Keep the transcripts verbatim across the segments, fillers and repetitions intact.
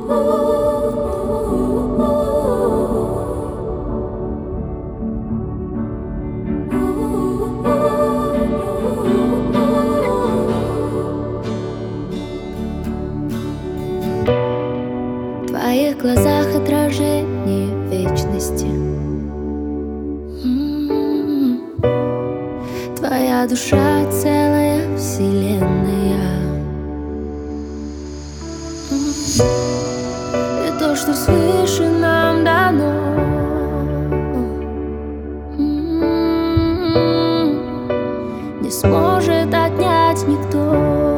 В твоих глазах отражение вечности. М-м-м. Твоя душа — целая вселенная. М-м. И то, что свыше нам дано, м-м-м, не сможет отнять никто.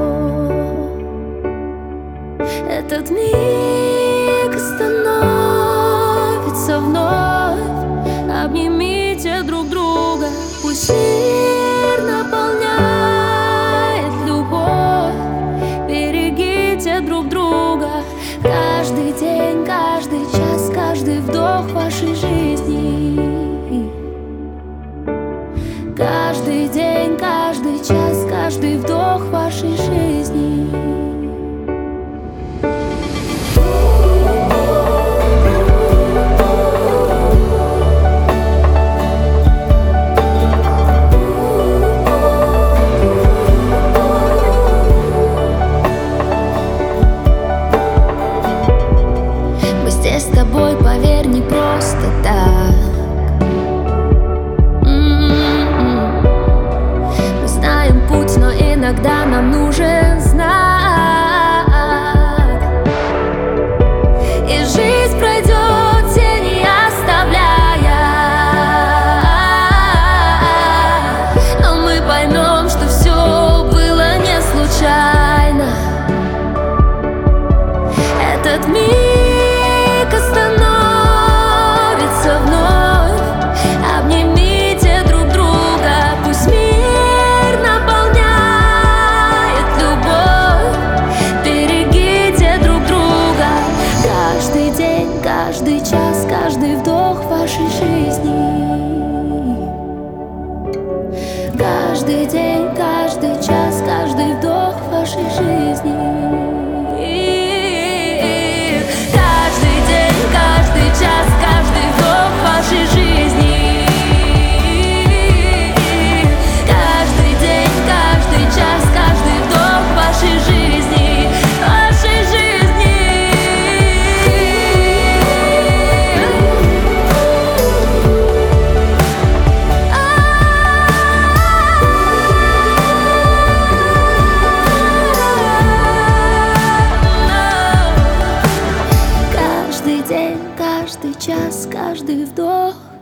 Этот миг становится вновь. Обнимите друг друга, пусть мир наполняет любовь. Берегите друг друга. Каждый день, каждый час, каждый вдох вашей жизни. Каждый день, каждый час, каждый вдох вашей жизни. С тобой, поверь, не просто так. М-м-м. Мы знаем путь, но иногда нам нужен знак. И жизнь пройдет, тени оставляя, но мы поймем, что все было не случайно. Этот мир становится вновь. Обнимите друг друга, пусть мир наполняет любовь. Берегите друг друга. Каждый день, каждый час, каждый вдох вашей жизни. Каждый день, каждый час, каждый вдох вашей жизни. Каждый час, каждый вдох